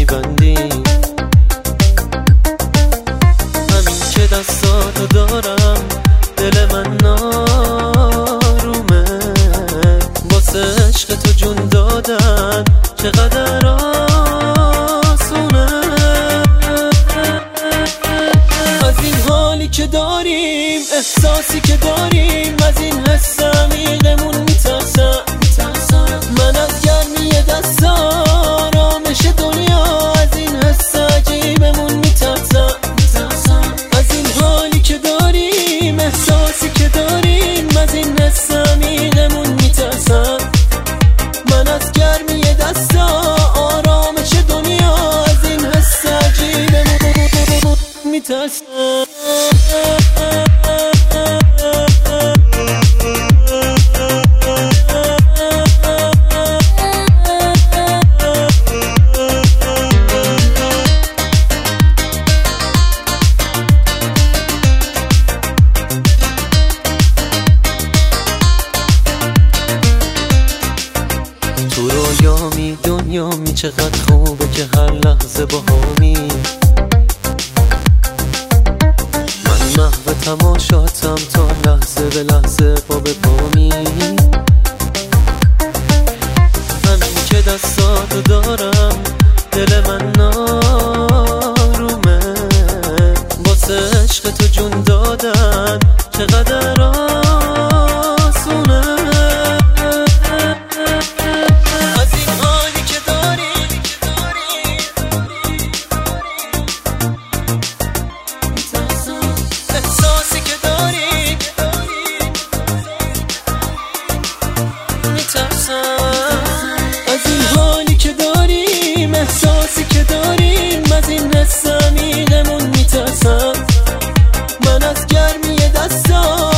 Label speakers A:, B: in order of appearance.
A: میبندیم. همین که دستاتو دارم دل من نارومه، واسه عشق تو جون دادن چقدر آسونه. از این حالی که داریم، احساسی که داریم، از این حس عمیقمون میترسم. من از گرمی دستا آرامش دنیا، از این حس عجیبمون میترسم. از این حالی که داریم، احساسی که داریم، از این حس عمیقمون میترسم. من از گرمی دستا آرامش دنیا، از این حس عجیبمون میترسم. تو رویامی دنیامی، چقدر خوبه که هر لحظه با همی. من محو تماشاتم تا لحظه به لحظه پا به پامی. همین که دستاتو دارم دل من نارومه، واسه عشق تو جون دادن چقدر آسونه. از این حالی که داریم، احساسی که داریم، از این حس عمیقمون میترسم. من از گرمی دستا